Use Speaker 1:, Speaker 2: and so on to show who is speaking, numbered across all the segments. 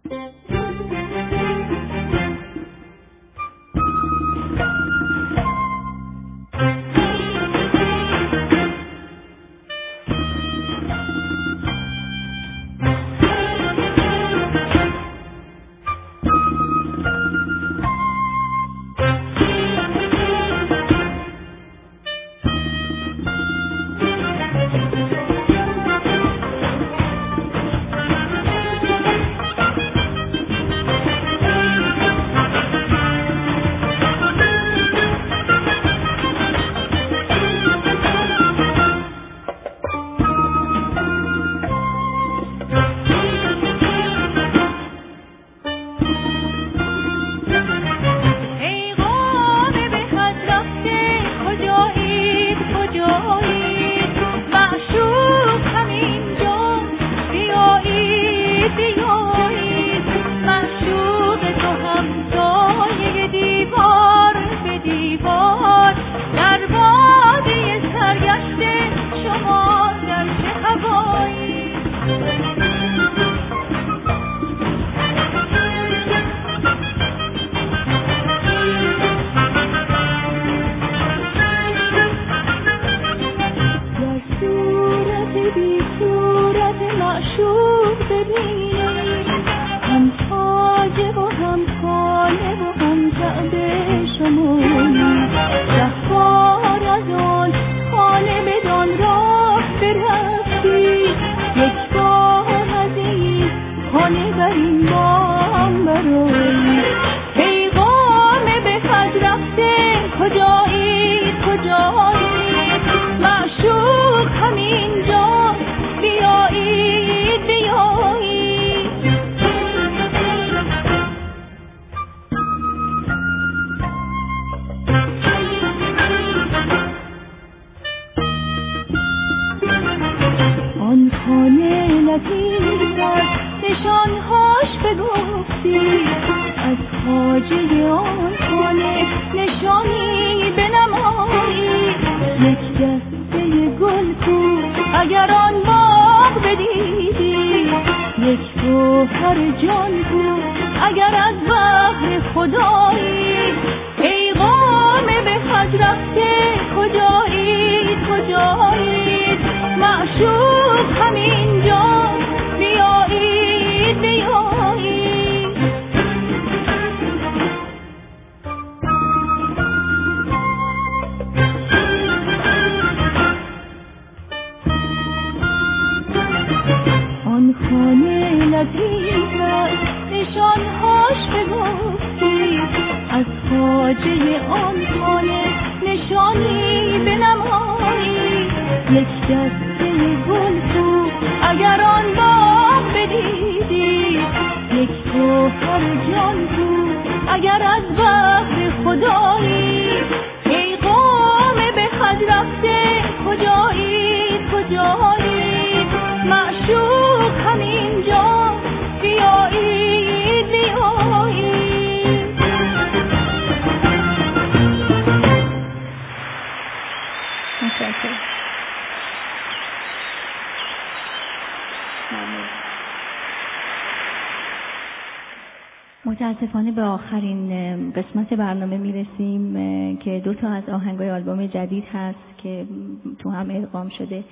Speaker 1: متاسفانه به آخرین قسمت برنامه میرسیم که 2 از آهنگای آلبوم جدید هست که تو هم ادغام شده.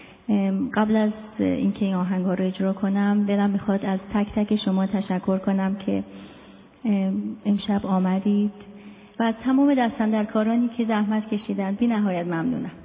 Speaker 1: قبل از اینکه این آهنگ‌ها رو اجرا کنم دلم میخواد از تک تک شما تشکر کنم که امشب آمدید و از تمام دستاندرکارانی که زحمت کشیدن بی نهایت ممنونم.